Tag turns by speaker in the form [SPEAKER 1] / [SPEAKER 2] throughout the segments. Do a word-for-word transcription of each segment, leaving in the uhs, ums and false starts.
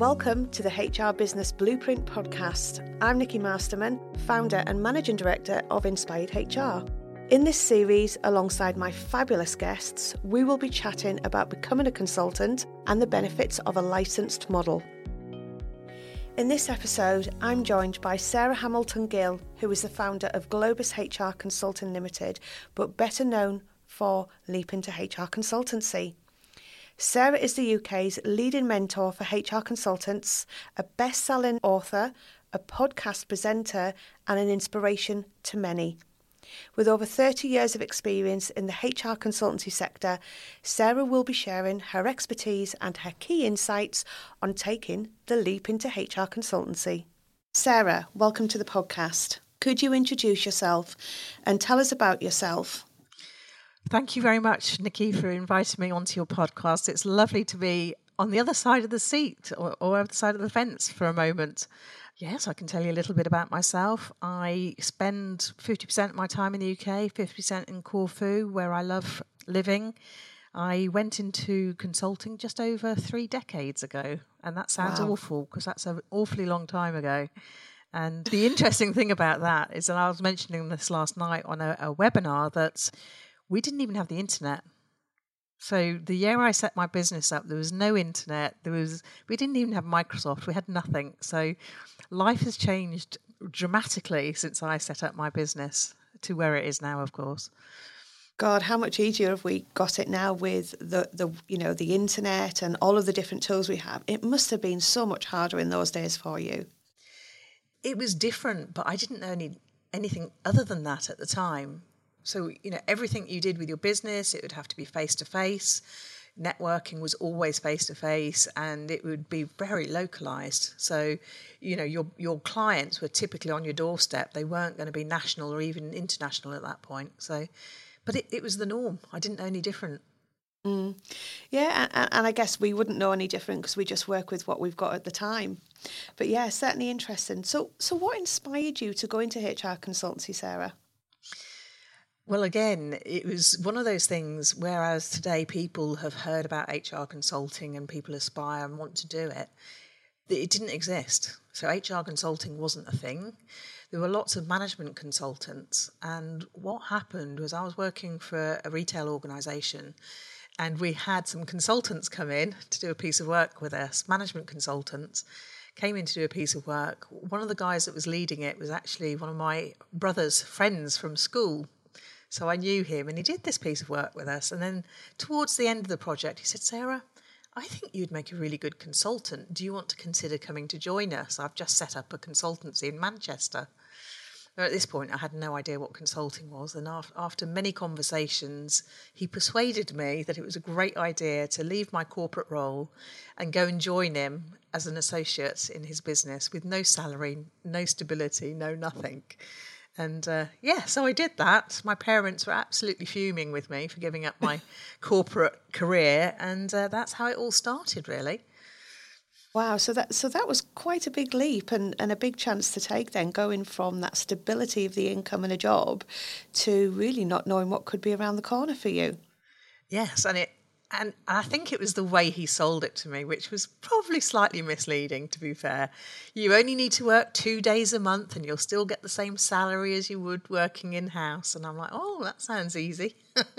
[SPEAKER 1] Welcome to the H R Business Blueprint podcast. I'm Nikki Masterman, founder and managing director of Inspired H R. In this series, alongside my fabulous guests, we will be chatting about becoming a consultant and the benefits of a licensed model. In this episode, I'm joined by Sarah Hamilton-Gill, who is the founder of Globus H R Consulting Limited, but better known for Leap into H R Consultancy. Sarah is the U K's leading mentor for H R consultants, a best-selling author, a podcast presenter, and an inspiration to many. With over thirty years of experience in the H R consultancy sector, Sarah will be sharing her expertise and her key insights on taking the leap into H R consultancy. Sarah, welcome to the podcast. Could you introduce yourself and tell us about yourself?
[SPEAKER 2] Thank you very much, Nikki, for inviting me onto your podcast. It's lovely to be on the other side of the seat or, or other side of the fence for a moment. Yes, I can tell you a little bit about myself. I spend fifty percent of my time in the U K, fifty percent in Corfu, where I love living. I went into consulting just over three decades ago, and that sounds
[SPEAKER 1] Wow.
[SPEAKER 2] awful because that's an awfully long time ago. And the interesting thing about that is that I was mentioning this last night on a, a webinar that we didn't even have the internet. So the year I set my business up, there was no internet. There was we didn't even have Microsoft. We had nothing. So life has changed dramatically since I set up my business to where it is now, of course.
[SPEAKER 1] God, how much easier have we got it now with the, the you know, the internet and all of the different tools we have? It must have been so much harder in those days for you.
[SPEAKER 2] It was different, but I didn't know any, anything other than that at the time. So, you know, everything you did with your business, it would have to be face-to-face. Networking was always face-to-face, and it would be very localised. So, you know, your your clients were typically on your doorstep. They weren't going to be national or even international at that point. So, but it, it was the norm. I didn't know any different.
[SPEAKER 1] Mm. Yeah, and, and I guess we wouldn't know any different because we just work with what we've got at the time. But yeah, certainly interesting. So, so what inspired you to go into H R consultancy, Sarah?
[SPEAKER 2] Well, again, it was one of those things, whereas today people have heard about H R consulting and people aspire and want to do it, it didn't exist. So H R consulting wasn't a thing. There were lots of management consultants. And what happened was I was working for a retail organisation, and we had some consultants come in to do a piece of work with us, management consultants. Came in to do a piece of work. One of the guys that was leading it was actually one of my brother's friends from school. So I knew him, and he did this piece of work with us. And then towards the end of the project, he said, Sarah, I think you'd make a really good consultant. Do you want to consider coming to join us? I've just set up a consultancy in Manchester. Now, at this point, I had no idea what consulting was. And after many conversations, he persuaded me that it was a great idea to leave my corporate role and go and join him as an associate in his business with no salary, no stability, no nothing. And uh, yeah, so I did that. My parents were absolutely fuming with me for giving up my corporate career, and uh, that's how it all started, really.
[SPEAKER 1] Wow, so that so that was quite a big leap and, and a big chance to take then, going from that stability of the income and a job to really not knowing what could be around the corner for you.
[SPEAKER 2] Yes, and it and I think it was the way he sold it to me, which was probably slightly misleading, to be fair. You only need to work two days a month and you'll still get the same salary as you would working in-house. And I'm like, oh, that sounds easy.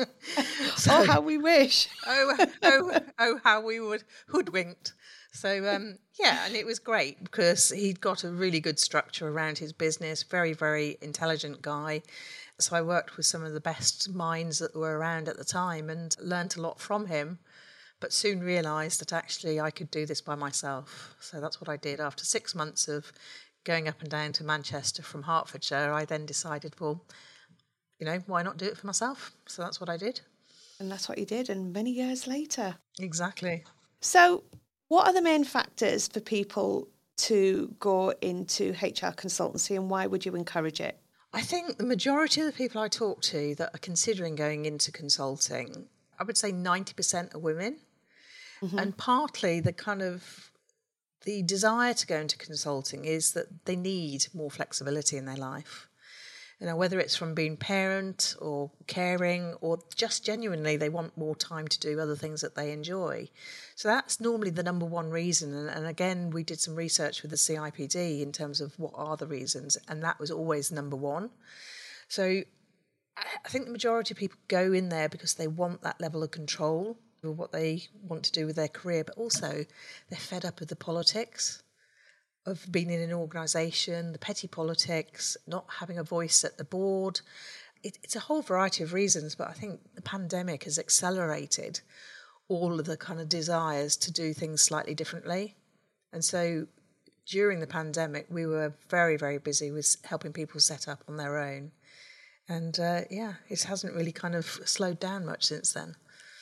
[SPEAKER 1] So, oh, how we wish.
[SPEAKER 2] oh, oh, oh, how we would hoodwinked. So, um, yeah, and it was great because he'd got a really good structure around his business, very, very intelligent guy. So I worked with some of the best minds that were around at the time and learnt a lot from him, but soon realised that actually I could do this by myself. So that's what I did. After six months of going up and down to Manchester from Hertfordshire, I then decided, well, you know, why not do it for myself? So that's what I did.
[SPEAKER 1] And that's what you did, and many years later.
[SPEAKER 2] Exactly.
[SPEAKER 1] So what are the main factors for people to go into H R consultancy, and why would you encourage it?
[SPEAKER 2] I think the majority of the people I talk to that are considering going into consulting, I would say ninety percent are women. Mm-hmm. And partly the kind of the desire to go into consulting is that they need more flexibility in their life. You know, whether it's from being parent or caring, or just genuinely they want more time to do other things that they enjoy. So that's normally the number one reason. And, and again, we did some research with the C I P D in terms of what are the reasons, and that was always number one. So I think the majority of people go in there because they want that level of control of what they want to do with their career, but also they're fed up with the politics of being in an organisation, the petty politics, not having a voice at the board. It, it's a whole variety of reasons, but I think the pandemic has accelerated all of the kind of desires to do things slightly differently. And so during the pandemic, we were very, very busy with helping people set up on their own. And uh, yeah, it hasn't really kind of slowed down much since then.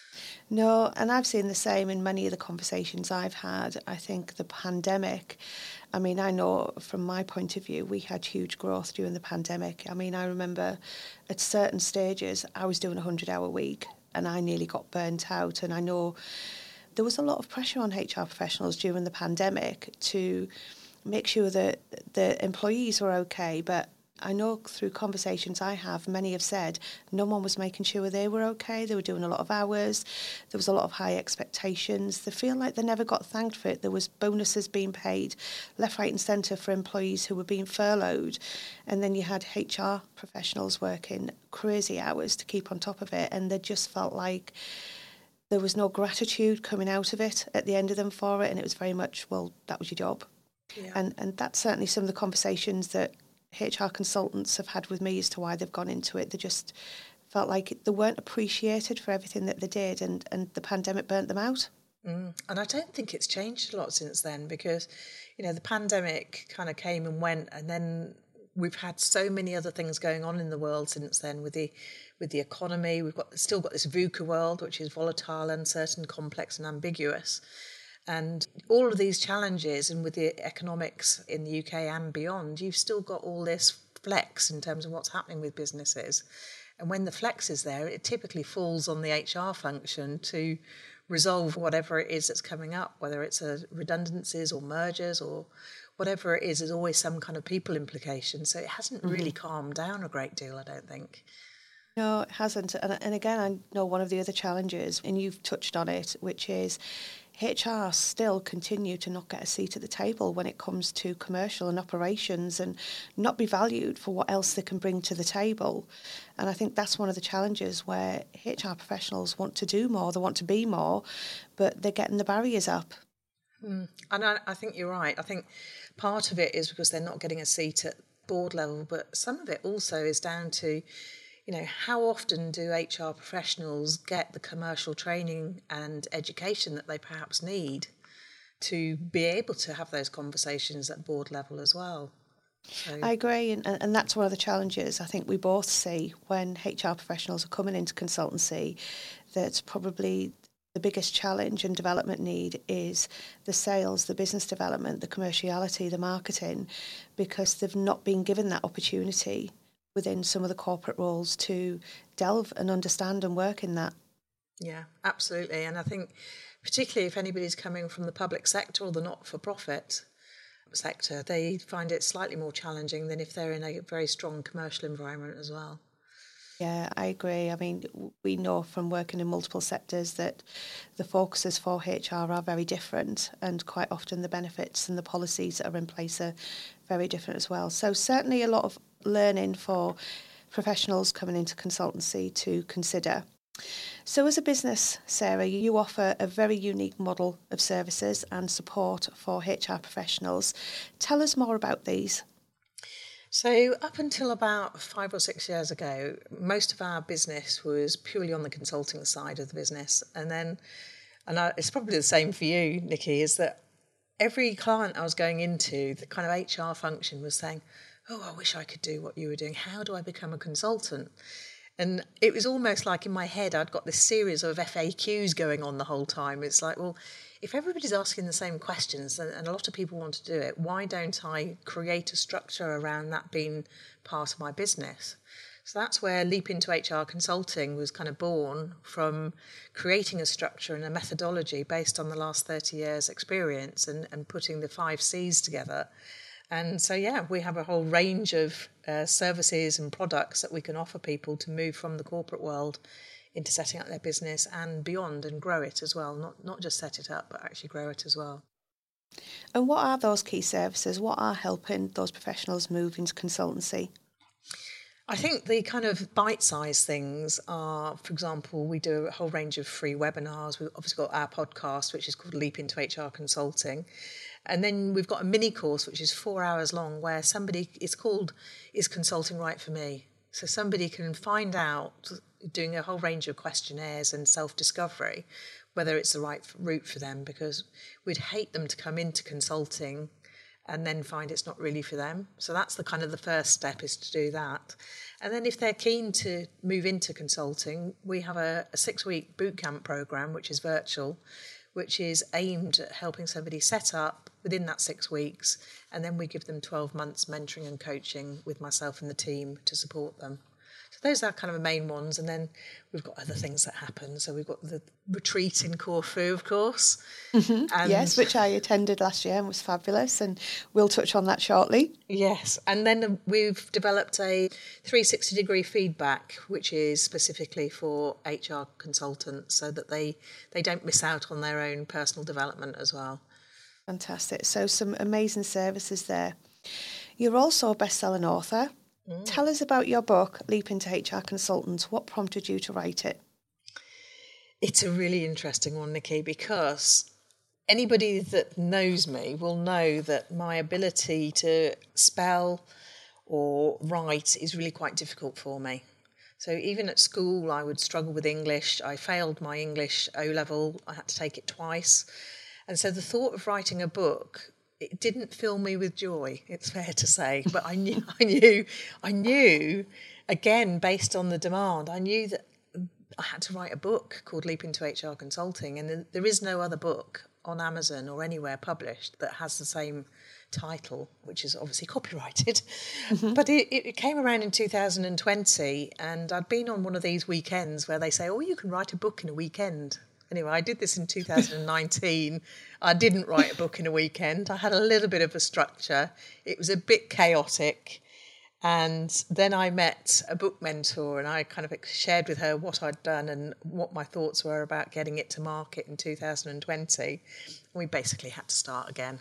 [SPEAKER 1] No, and I've seen the same in many of the conversations I've had. I think the pandemic, I mean, I know from my point of view, we had huge growth during the pandemic. I mean, I remember at certain stages, I was doing a hundred-hour week and I nearly got burnt out. And I know there was a lot of pressure on H R professionals during the pandemic to make sure that the employees were okay, but I know through conversations I have, many have said no one was making sure they were okay. They were doing a lot of hours. There was a lot of high expectations. They feel like they never got thanked for it. There was bonuses being paid left, right and centre for employees who were being furloughed. And then you had H R professionals working crazy hours to keep on top of it. And they just felt like there was no gratitude coming out of it at the end of them for it. And it was very much, well, that was your job. Yeah. And, and that's certainly some of the conversations that H R consultants have had with me as to why they've gone into it. They just felt like they weren't appreciated for everything that they did, and, and the pandemic burnt them out.
[SPEAKER 2] Mm. And I don't think it's changed a lot since then, because, you know, the pandemic kind of came and went, and then we've had so many other things going on in the world since then with the with the economy. We've got still got this VUCA world, which is volatile, uncertain, complex and ambiguous. And all of these challenges, and with the economics in the U K and beyond, you've still got all this flex in terms of what's happening with businesses. And when the flex is there, it typically falls on the H R function to resolve whatever it is that's coming up, whether it's a redundancies or mergers or whatever it is. There's always some kind of people implication. So it hasn't mm-hmm. really calmed down a great deal, I don't think.
[SPEAKER 1] No, it hasn't. And, and again, I know one of the other challenges, and you've touched on it, which is H R still continue to not get a seat at the table when it comes to commercial and operations, and not be valued for what else they can bring to the table. And I think that's one of the challenges where H R professionals want to do more, they want to be more, but they're getting the barriers up.
[SPEAKER 2] Mm. And I, I think you're right. I think part of it is because they're not getting a seat at board level, but some of it also is down to, you know, how often do H R professionals get the commercial training and education that they perhaps need to be able to have those conversations at board level as well? So.
[SPEAKER 1] I agree, and, and that's one of the challenges I think we both see when H R professionals are coming into consultancy. That's probably the biggest challenge and development need is the sales, the business development, the commerciality, the marketing, because they've not been given that opportunity within some of the corporate roles to delve and understand and work in that.
[SPEAKER 2] Yeah, absolutely. And I think particularly if anybody's coming from the public sector or the not-for-profit sector, they find it slightly more challenging than if they're in a very strong commercial environment as well.
[SPEAKER 1] Yeah, I agree. I mean, we know from working in multiple sectors that the focuses for H R are very different, and quite often the benefits and the policies that are in place are very different as well. So certainly a lot of learning for professionals coming into consultancy to consider. So as a business, Sarah, you offer a very unique model of services and support for H R professionals. Tell us more about these.
[SPEAKER 2] So up until about five or six years ago, most of our business was purely on the consulting side of the business. And then, and I, it's probably the same for you, Nikki, is that every client I was going into, the kind of H R function was saying, oh, I wish I could do what you were doing. How do I become a consultant? And it was almost like in my head, I'd got this series of F A Qs going on the whole time. It's like, well, if everybody's asking the same questions and a lot of people want to do it, why don't I create a structure around that being part of my business? So that's where Leap into H R Consulting was kind of born, from creating a structure and a methodology based on the last thirty years experience and, and putting the five C's together And so, yeah, we have a whole range of uh, services and products that we can offer people to move from the corporate world into setting up their business and beyond, and grow it as well. Not not just set it up, but actually grow it as well.
[SPEAKER 1] And what are those key services? What are helping those professionals move into consultancy?
[SPEAKER 2] I think the kind of bite-sized things are, for example, we do a whole range of free webinars. We've obviously got our podcast, which is called Leap into H R Consulting. And then we've got a mini course, which is four hours long, where somebody, it's called, Is Consulting Right for Me? So somebody can find out, doing a whole range of questionnaires and self-discovery, whether it's the right route for them, because we'd hate them to come into consulting and then find it's not really for them. So that's the kind of the first step, is to do that. And then if they're keen to move into consulting, we have a, a six-week bootcamp program, which is virtual, which is aimed at helping somebody set up within that six weeks. And then we give them twelve months mentoring and coaching with myself and the team to support them. So those are kind of the main ones. And then we've got other things that happen. So we've got the retreat in Corfu, of course.
[SPEAKER 1] Mm-hmm.
[SPEAKER 2] And
[SPEAKER 1] yes, which I attended last year and was fabulous. And we'll touch on that shortly.
[SPEAKER 2] Yes. And then we've developed a three sixty degree feedback, which is specifically for H R consultants, so that they, they don't miss out on their own personal development as well.
[SPEAKER 1] Fantastic. So some amazing services there. You're also a best-selling author. Mm. Tell us about your book, Leap into H R Consultants. What prompted you to write it?
[SPEAKER 2] It's a really interesting one, Nikki, because anybody that knows me will know that my ability to spell or write is really quite difficult for me. So even at school, I would struggle with English. I failed my English O-level. I had to take it twice. And so the thought of writing a book, it didn't fill me with joy, it's fair to say. But I knew, I knew, I knew, again, based on the demand, I knew that I had to write a book called Leap into H R Consulting. And there is no other book on Amazon or anywhere published that has the same title, which is obviously copyrighted. Mm-hmm. But it, it came around in two thousand twenty, and I'd been on one of these weekends where they say, oh, you can write a book in a weekend. Anyway, I did this in two thousand nineteen. I didn't write a book in a weekend. I had a little bit of a structure. It was a bit chaotic. And then I met a book mentor, and I kind of shared with her what I'd done and what my thoughts were about getting it to market in two thousand twenty. We basically had to start again.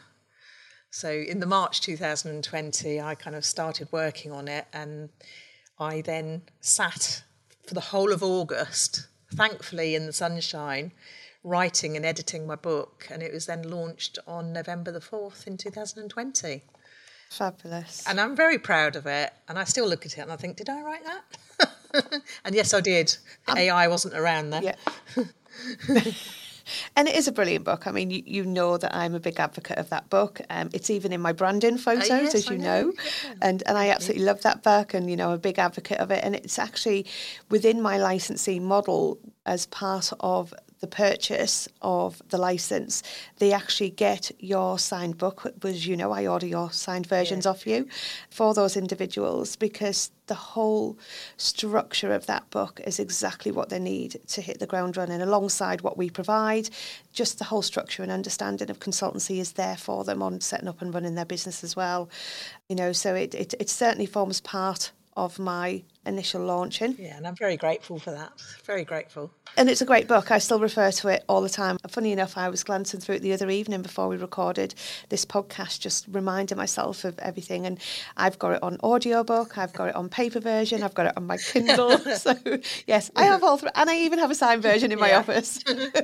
[SPEAKER 2] So in the March two thousand twenty, I kind of started working on it, and I then sat for the whole of August, thankfully in the sunshine, writing and editing my book, and it was then launched on November the fourth in two thousand twenty.
[SPEAKER 1] Fabulous.
[SPEAKER 2] And I'm very proud of it, and I still look at it and I think, did I write that? And yes, I did. Um, A I wasn't around then.
[SPEAKER 1] Yeah. And it is a brilliant book. I mean, you, you know that I'm a big advocate of that book. Um, it's even in my branding photos, uh, yes, as you I know. know. Yeah. And and I absolutely love that book, and, you know, I'm a big advocate of it. And it's actually within my licensing model, as part of the purchase of the license, they actually get your signed book, because, you know, I order your signed versions yeah. off you for those individuals, because the whole structure of that book is exactly what they need to hit the ground running, alongside what we provide. Just the whole structure and understanding of consultancy is there for them on setting up and running their business as well. You know, so it it, it certainly forms part of my initial launching.
[SPEAKER 2] Yeah, and I'm very grateful for that. Very grateful.
[SPEAKER 1] And it's a great book. I still refer to it all the time. Funny enough, I was glancing through it the other evening before we recorded this podcast, just reminding myself of everything. And I've got it on audiobook, I've got it on paper version, I've got it on my Kindle. So, yes, I have all three. And I even have a signed version in my yeah. office.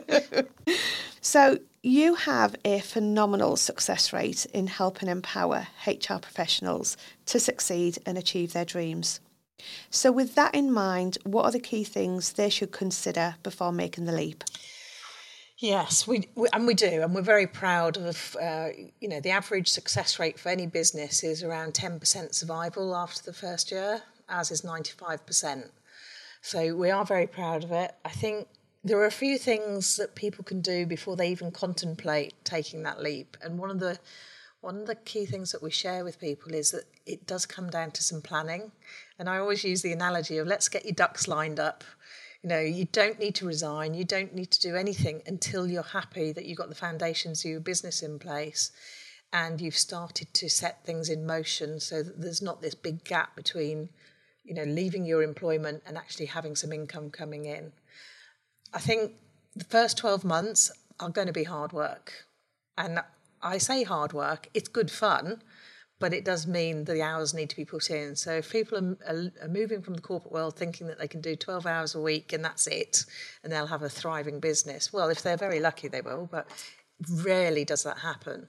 [SPEAKER 1] So, you have a phenomenal success rate in helping empower H R professionals to succeed and achieve their dreams. So with that in mind, what are the key things they should consider before making the leap?
[SPEAKER 2] Yes, we, we and we do, and we're very proud of, uh, you know, the average success rate for any business is around ten percent survival after the first year, ours is ninety-five percent. So we are very proud of it. I think there are a few things that people can do before they even contemplate taking that leap. And one of the one of the key things that we share with people is that it does come down to some planning. And I always use the analogy of, let's get your ducks lined up. You know, you don't need to resign. You don't need to do anything until you're happy that you've got the foundations of your business in place. and you've started to set things in motion so that there's not this big gap between, you know, leaving your employment and actually having some income coming in. I think the first twelve months are going to be hard work. And I say hard work, it's good fun, but it does mean the hours need to be put in. So if people are, are, are moving from the corporate world thinking that they can do twelve hours a week and that's it, and they'll have a thriving business, well, if they're very lucky, they will, but rarely does that happen.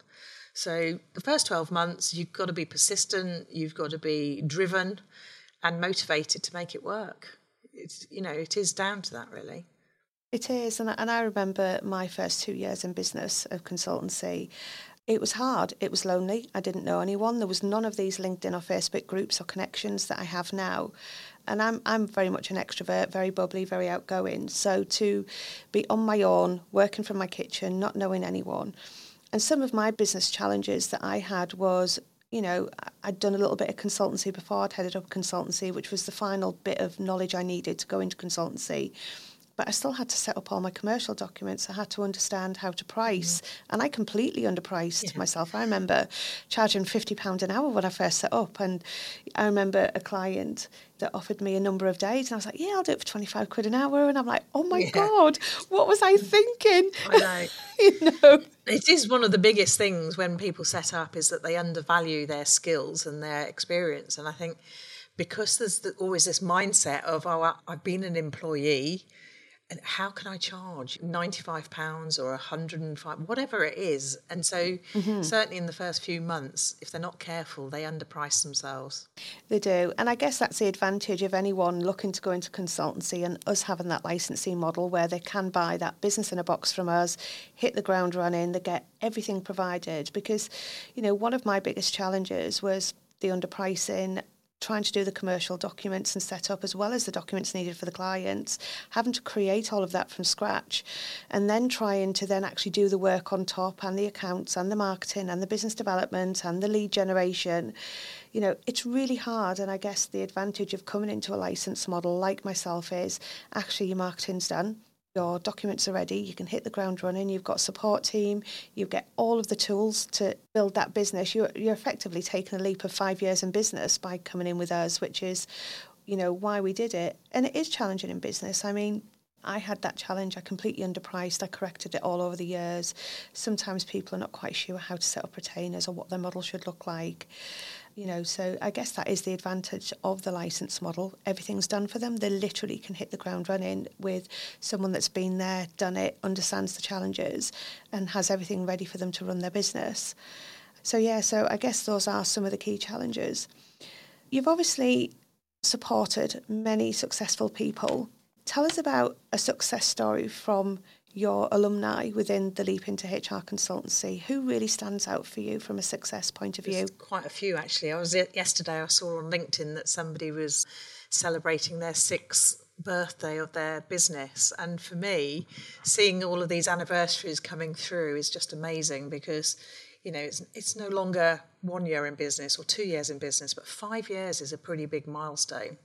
[SPEAKER 2] So the first twelve months, you've got to be persistent, you've got to be driven and motivated to make it work. It's, you know, it is down to that, really.
[SPEAKER 1] It is, and I, and I remember my first two years in business of consultancy. It was hard. It was lonely. I didn't know anyone. There was none of these LinkedIn or Facebook groups or connections that I have now. And I'm I'm very much an extrovert, very bubbly, very outgoing. So to be on my own, working from my kitchen, not knowing anyone. And some of my business challenges that I had was, you know, I'd done a little bit of consultancy before. I'd headed up consultancy, which was the final bit of knowledge I needed to go into consultancy. But I still had to set up all my commercial documents. I had to understand how to price. Mm. And I completely underpriced yeah. myself. I remember charging fifty pounds an hour when I first set up. And I remember a client that offered me a number of days. And I was like, yeah, I'll do it for twenty-five quid an hour. And I'm like, oh my yeah. God, what was I thinking?
[SPEAKER 2] I know.
[SPEAKER 1] you know.
[SPEAKER 2] It is one of the biggest things when people set up is that they undervalue their skills and their experience. And I think because there's the, always this mindset of, oh, I've been an employee, and how can I charge ninety-five pounds or one hundred and five, whatever it is? And so mm-hmm. certainly in the first few months, if they're not careful, they underprice themselves.
[SPEAKER 1] They do. And I guess that's the advantage of anyone looking to go into consultancy and us having that licensing model where they can buy that business in a box from us, hit the ground running, they get everything provided. Because, you know, one of my biggest challenges was the underpricing, trying to do the commercial documents and set up as well as the documents needed for the clients, having to create all of that from scratch, and then trying to then actually do the work on top and the accounts and the marketing and the business development and the lead generation. You know, it's really hard. And I guess the advantage of coming into a license model like myself is actually your marketing's done. Your documents are ready, you can hit the ground running, you've got a support team, you get all of the tools to build that business. You're, you're effectively taking a leap of five years in business by coming in with us, which is, you know, why we did it. And it is challenging in business. I mean, I had that challenge. I completely underpriced. I corrected it all over the years. Sometimes people are not quite sure how to set up retainers or what their model should look like. You know, so I guess that is the advantage of the license model. Everything's done for them. They literally can hit the ground running with someone that's been there, done it, understands the challenges, and has everything ready for them to run their business. So, yeah, so I guess those are some of the key challenges. You've obviously supported many successful people. Tell us about a success story from your alumni within the Leap into H R consultancy. Who really stands out for you from a success point of view?
[SPEAKER 2] There's quite a few, actually. I was yesterday, I saw on LinkedIn that somebody was celebrating their sixth birthday of their business. And for me, seeing all of these anniversaries coming through is just amazing because, you know, it's, it's no longer one year in business or two years in business, but five years is a pretty big milestone.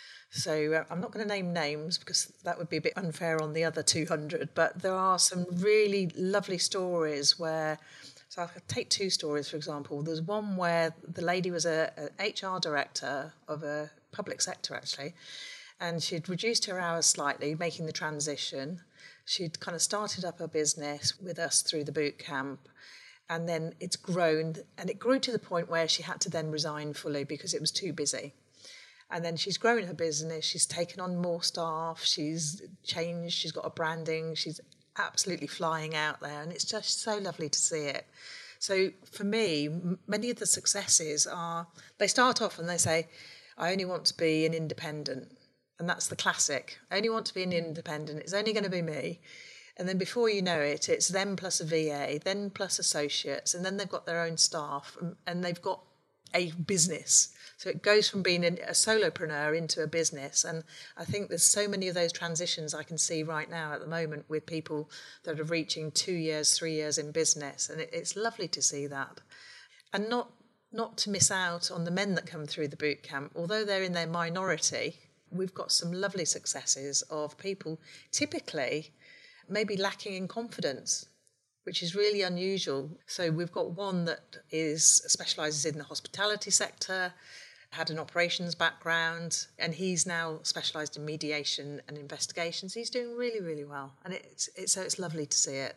[SPEAKER 2] So uh, I'm not going to name names because that would be a bit unfair on the other two hundred, but there are some really lovely stories where, so I'll take two stories, for example. There's one where the lady was a, a H R director of a public sector, actually, and she'd reduced her hours slightly, making the transition. She'd kind of started up her business with us through the boot camp, and then it's grown, and it grew to the point where she had to then resign fully because it was too busy. And then she's grown her business, she's taken on more staff, she's changed, she's got a branding, she's absolutely flying out there, and it's just so lovely to see it. So for me, m- many of the successes are, they start off and they say, I only want to be an independent. And that's the classic. I only want to be an independent, it's only going to be me. And then before you know it, it's them plus a V A, then plus associates, and then they've got their own staff, and, and they've got a business. So it goes from being a solopreneur into a business. And I think there's so many of those transitions I can see right now at the moment with people that are reaching two years, three years in business. And it, it's lovely to see that. And not not to miss out on the men that come through the boot camp. Although they're in their minority, we've got some lovely successes of people typically maybe lacking in confidence, which is really unusual. So we've got one that is specialises in the hospitality sector, had an operations background, and he's now specialised in mediation and investigations. He's doing really, really well, and it's, it's so it's lovely to see it.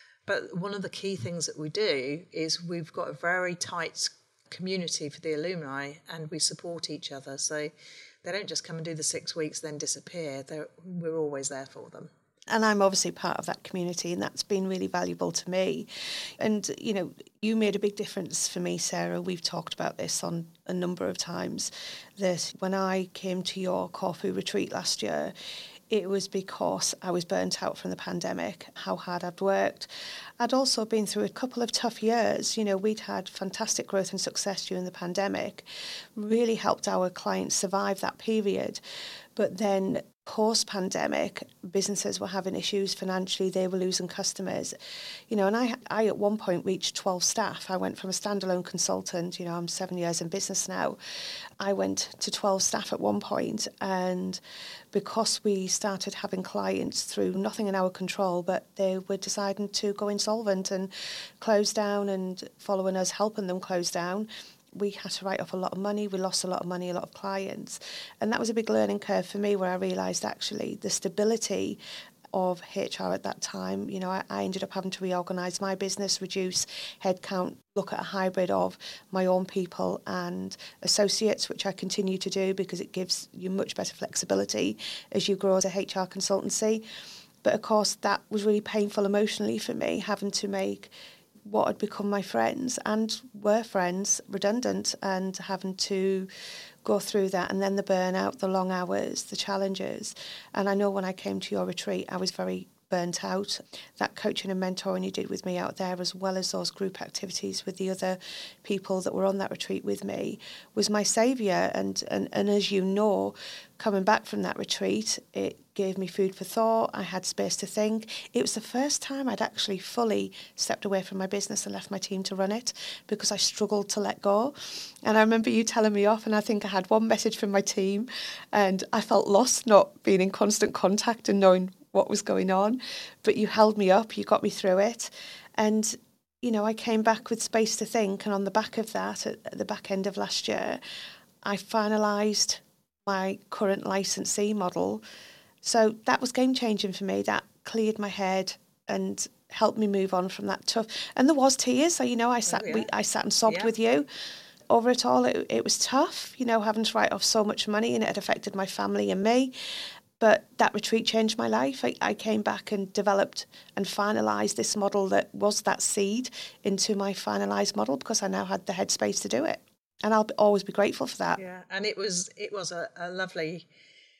[SPEAKER 2] But one of the key things that we do is we've got a very tight community for the alumni, and we support each other. So they don't just come and do the six weeks then disappear. They're, we're always there for them.
[SPEAKER 1] And I'm obviously part of that community, and that's been really valuable to me. And, you know, you made a big difference for me, Sarah. We've talked about this on a number of times, that when I came to your Corfu retreat last year, it was because I was burnt out from the pandemic, how hard I'd worked. I'd also been through a couple of tough years. You know, we'd had fantastic growth and success during the pandemic, really helped our clients survive that period. But then post-pandemic, businesses were having issues financially, they were losing customers. You know, and I, I at one point reached twelve staff. I went from a standalone consultant, you know, I'm seven years in business now. I went to twelve staff at one point, and because we started having clients through nothing in our control, but they were deciding to go insolvent and close down, and following us helping them close down, we had to write off a lot of money. We lost a lot of money, a lot of clients. And that was a big learning curve for me, where I realised actually the stability of H R at that time. You know, I, I ended up having to reorganise my business, reduce headcount, look at a hybrid of my own people and associates, which I continue to do because it gives you much better flexibility as you grow as a H R consultancy. But of course, that was really painful emotionally for me, having to make what had become my friends and were friends redundant, and having to go through that, and then the burnout, the long hours, the challenges. And I know when I came to your retreat, I was very burnt out. That coaching and mentoring you did with me out there, as well as those group activities with the other people that were on that retreat with me, was my saviour. And, and, and as you know, coming back from that retreat, it gave me food for thought. I had space to think. It was the first time I'd actually fully stepped away from my business and left my team to run it, because I struggled to let go. And I remember you telling me off, and I think I had one message from my team, and I felt lost not being in constant contact and knowing what was going on. But you held me up, you got me through it. And, you know, I came back with space to think. And on the back of that, at, at the back end of last year, I finalised my current licensee model. So that was game changing for me. That cleared my head and helped me move on from that tough. And there was tears. So, you know, I sat, oh, yeah. we, I sat and sobbed yeah. with you over it all. It, it was tough, you know, having to write off so much money, and it had affected my family and me. But that retreat changed my life. I, I came back and developed and finalised this model that was that seed into my finalised model, because I now had the headspace to do it. And I'll always be grateful for that.
[SPEAKER 2] Yeah, and it was it was a, a lovely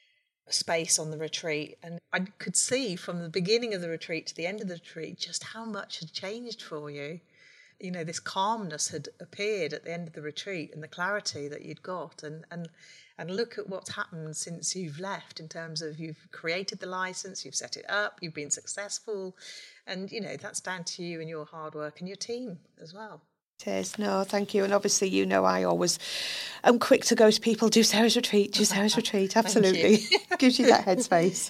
[SPEAKER 2] space on the retreat. And I could see from the beginning of the retreat to the end of the retreat just how much had changed for you. You know, this calmness had appeared at the end of the retreat, and the clarity that you'd got. And, and And look at what's happened since you've left, in terms of you've created the license, you've set it up, you've been successful. And, you know, that's down to you and your hard work and your team as well.
[SPEAKER 1] It is. No, thank you. And obviously, you know, I always am quick to go to people, do Sarah's retreat, do Sarah's retreat. Absolutely. Gives you that headspace.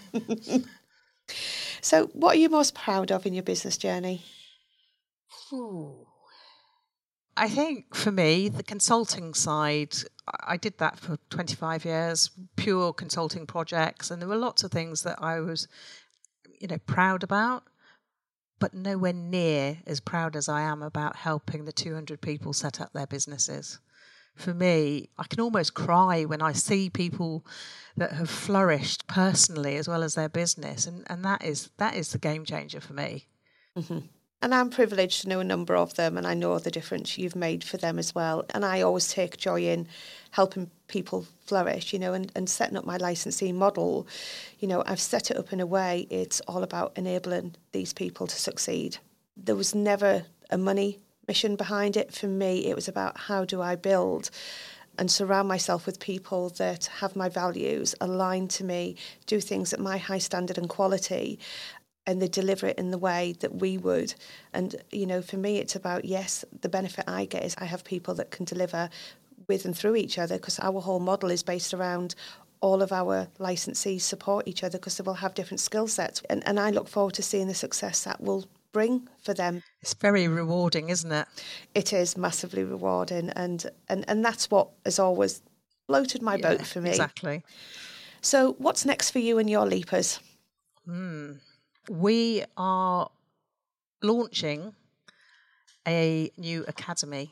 [SPEAKER 1] So what are you most proud of in your business journey?
[SPEAKER 2] Ooh. I think for me, the consulting side, I did that for twenty-five years, pure consulting projects, and there were lots of things that I was, you know, proud about, but nowhere near as proud as I am about helping the two hundred people set up their businesses. For me, I can almost cry when I see people that have flourished personally as well as their business, and, and that is that is the game changer for me.
[SPEAKER 1] Mm-hmm. And I'm privileged to know a number of them, and I know the difference you've made for them as well. And I always take joy in helping people flourish, you know, and, and setting up my licensee model. You know, I've set it up in a way it's all about enabling these people to succeed. There was never a money mission behind it. For me, it was about how do I build and surround myself with people that have my values, align to me, do things at my high standard and quality, and they deliver it in the way that we would. And, you know, for me, it's about, yes, the benefit I get is I have people that can deliver with and through each other, because our whole model is based around all of our licensees support each other, because they will have different skill sets. And, and I look forward to seeing the success that will bring for them.
[SPEAKER 2] It's very rewarding, isn't it?
[SPEAKER 1] It is massively rewarding, and and, and that's what has always floated my
[SPEAKER 2] Yeah,
[SPEAKER 1] boat for me.
[SPEAKER 2] Exactly.
[SPEAKER 1] So what's next for you and your Leapers?
[SPEAKER 2] Mm. We are launching a new academy.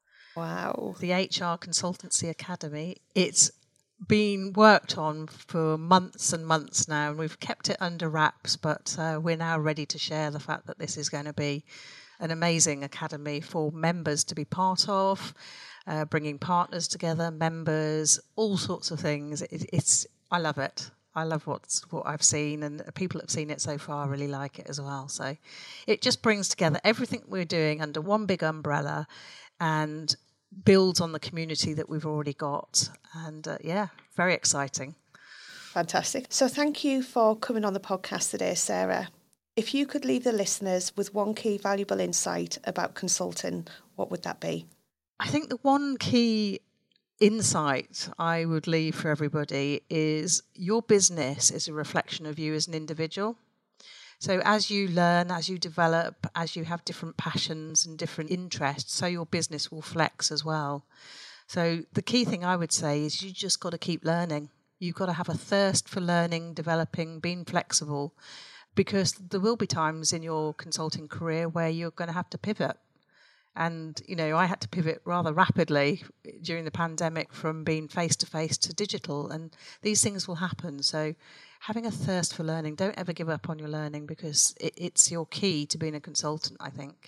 [SPEAKER 1] Wow.
[SPEAKER 2] The H R Consultancy Academy. It's been worked on for months and months now, and we've kept it under wraps, but uh, we're now ready to share the fact that this is going to be an amazing academy for members to be part of, uh, bringing partners together, members, all sorts of things. It, it's I love it. I love what's, what I've seen, and people that have seen it so far really like it as well. So it just brings together everything we're doing under one big umbrella and builds on the community that we've already got. And uh, yeah, very exciting.
[SPEAKER 1] Fantastic. So thank you for coming on the podcast today, Sarah. If you could leave the listeners with one key valuable insight about consulting, what would that be?
[SPEAKER 2] I think the one key insight I would leave for everybody is your business is a reflection of you as an individual. So as you learn, as you develop, as you have different passions and different interests, so your business will flex as well. So the key thing I would say is you just got to keep learning. You've got to have a thirst for learning, developing, being flexible, because there will be times in your consulting career where you're going to have to pivot. And, you know, I had to pivot rather rapidly during the pandemic from being face-to-face to digital, and these things will happen. So having a thirst for learning, don't ever give up on your learning, because it, it's your key to being a consultant, I think.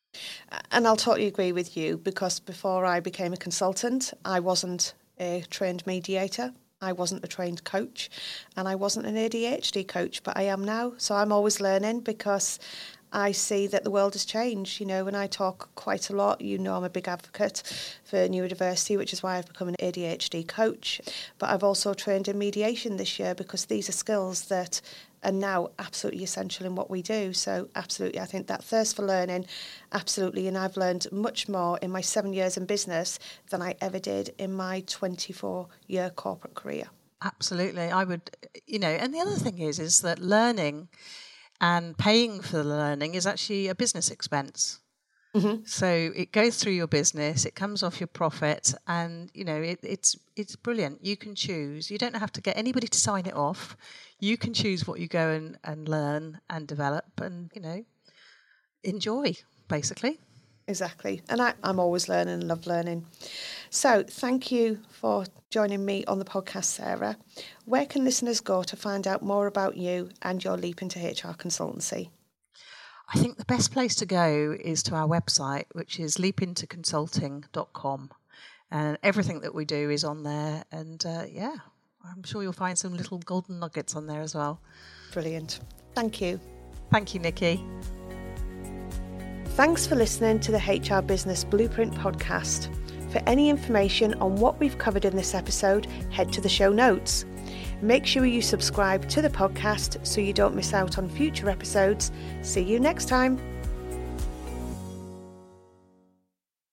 [SPEAKER 1] And I'll totally agree with you, because before I became a consultant, I wasn't a trained mediator. I wasn't a trained coach, and I wasn't an A D H D coach, but I am now. So I'm always learning, because I see that the world has changed. You know, when I talk quite a lot, you know, I'm a big advocate for neurodiversity, which is why I've become an A D H D coach. But I've also trained in mediation this year, because these are skills that are now absolutely essential in what we do. So absolutely, I think that thirst for learning, absolutely. And I've learned much more in my seven years in business than I ever did in my twenty-four year corporate career. Absolutely.
[SPEAKER 2] I would, you know, and the other thing is, is that learning and paying for the learning is actually a business expense.
[SPEAKER 1] Mm-hmm.
[SPEAKER 2] So it goes through your business, it comes off your profit, and, you know, it, it's it's brilliant. You can choose. You don't have to get anybody to sign it off. You can choose what you go and, and learn and develop and, you know, enjoy, basically.
[SPEAKER 1] Exactly. And I, I'm always learning and love learning. So thank you for joining me on the podcast, Sarah. Where can listeners go to find out more about you and your Leap into H R consultancy?
[SPEAKER 2] I think the best place to go is to our website, which is leap into consulting dot com. And everything that we do is on there. And uh, yeah, I'm sure you'll find some little golden nuggets on there as well.
[SPEAKER 1] Brilliant. Thank you.
[SPEAKER 2] Thank you, Nikki.
[SPEAKER 1] Thanks for listening to the H R Business Blueprint podcast. For any information on what we've covered in this episode, head to the show notes. Make sure you subscribe to the podcast so you don't miss out on future episodes. See you next time.